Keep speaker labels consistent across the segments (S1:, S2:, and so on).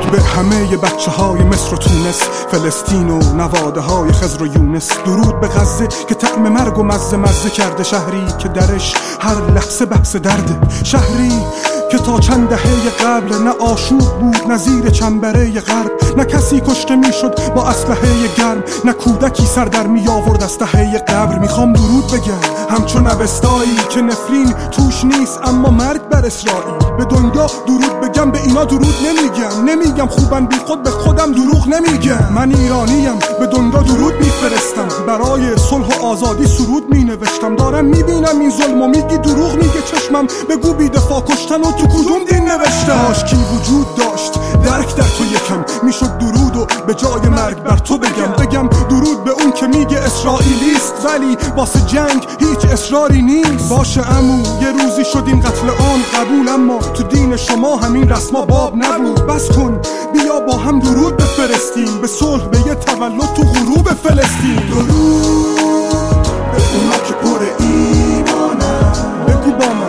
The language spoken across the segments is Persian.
S1: درود به همه بچه های مصر و تونس، فلسطین و نواده های خضر و یونس. درود به غزه که طعم مرگ و مزه کرده، شهری که درش هر لحظه بحث درده، شهری که تا چند دهه قبل نه آشوب بود نه زیر چنبره غرب، نه کسی کشته میشد با اسلحه گرم، نه کودکی سر در می آورد از ته قبر. میخوام درود بگم همچون اوستایی که نفرین توش نیست اما مرگ بر اسرائیل. به دنیا درود بگم به اینا درود نمیگم خوبن بی خود به خودم دروغ نمیگم. من ایرانیم به دنیا درود میفرستم، برای صلح و آزادی سرود مینوشتم. دارم میبینم این ظلم و میگی دروغ میگه چشمم، بگو بی دفاع کشتن و تو کدوم دین نوشته؟ کی وجود داشت درک در تو یکم، میشد درود و به جای مرگ بر تو بگم درود به اون که میگه اسرائیلیست ولی واسه جنگ هیچ اصراری نیست. باشه عمو یه روزی شد این قتل عام قبول، اما تو دین شما همین رسما باب نبود. بس کن بیا با هم درود بفرستیم به صلح، به یه تولد تو غروب فلسطین. درود به اونا که پر ایمانن، بگو با من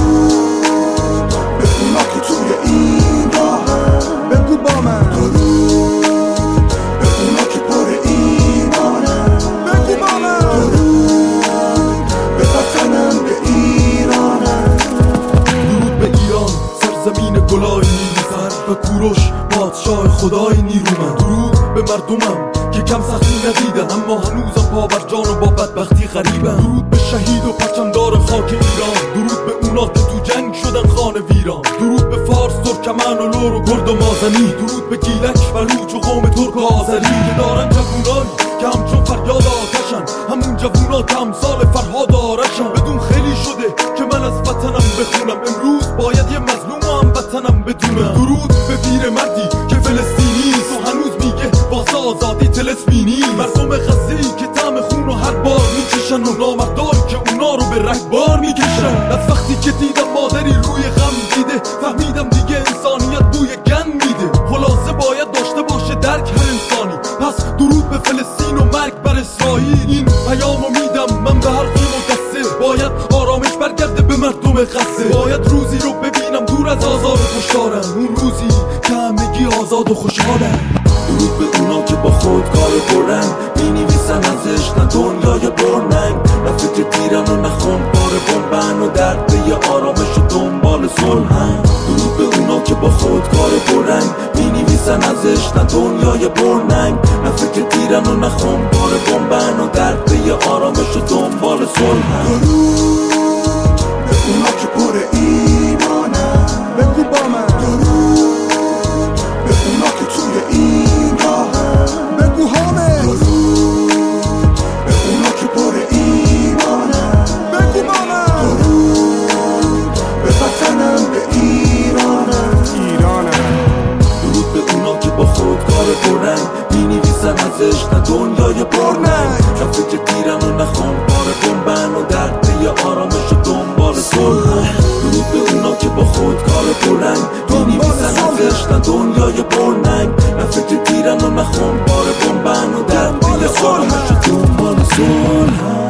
S1: درود به اونا که توی این راهن، بگو با من درود به اونا که پر ایمانن، بگو با من درود به وطنم به ایرانم.
S2: درود به ایران سرزمین گلای نیلوفر و کوروش پادشاه خدای نیرومند. درود به مردمم که کم سختی ندیدن اما هنوزم پا بر جان و با بدبختی غریبن. درود به شهید و پرچمدار خاک ایران، درود به اونا که تو جنگ شدن خانه ویران. درود به فارس، ترکمن و لور و گرد و مازنی، درود به گیلک، بلوچ و قوم ترک و آذری که دارن جوونایی که همچون فریاد آتشن، همون جوونا که امثال فرهاد آرشن. بدون خیلی شده که من از وطنم بخونم، امروز باید یه مظلوم و هم وطنم بدونم. درود به پیر مردی که فلسطینیست و هنوز میگه واسه آزادی طلسمینی. مردم غزه‌ای که طعم خون و هر بار میکشن و نامردایی که اونا رو به رگبار میکشن. از وقتی که دیدم مادری روی غم دیده فهمیدم دیگه انسانیت بوی گن میده. خلاصه باید داشته باشه درک هر انسانی، پس درود به فلسطین و مرگ بر اسرائیل. این پیامو میدم من به هر قوم و دسته، باید آرامش برگرده به مردم غزه. باید روزی رو ببینم دور از آزار و کشتارن، اون روزی که همگی آزاد و خوشحالن.
S3: درود به اونا که با خود کار برن، مینویسن ازش نه دنیای برننگ، نه فکر تیرن و نه خونبار بمبن و درد به یه آرامش و دنبال صلحن. درود به اونا که با خود کار برن، مینویسن ازش نه دنیای برننگ، نه فکر تیرن و نه خونبار بمبن و درد به یه آرامش و دنبال صلحن.
S1: درود به اونا که پر ایمانن، بگو با من درود به اونا که توی این راهن، بگو همه درود به اونا که پر ایمانن، بگو با من درود به وطنم به ایرانم.
S3: درود به اونا که با خود کار برن، مینویسن ازش نه دنیای برننگ، نه فکر تیرن و نه خونبار بمبن و درد به یه آرامش و دنبال صلحن. درود به اونا که با خود کار برن، مینویسن ازش نه دنیای برننگ، نه فکر تیرن و نه خونبار بمبن و درد به یه آرامش و دنبال صلحن.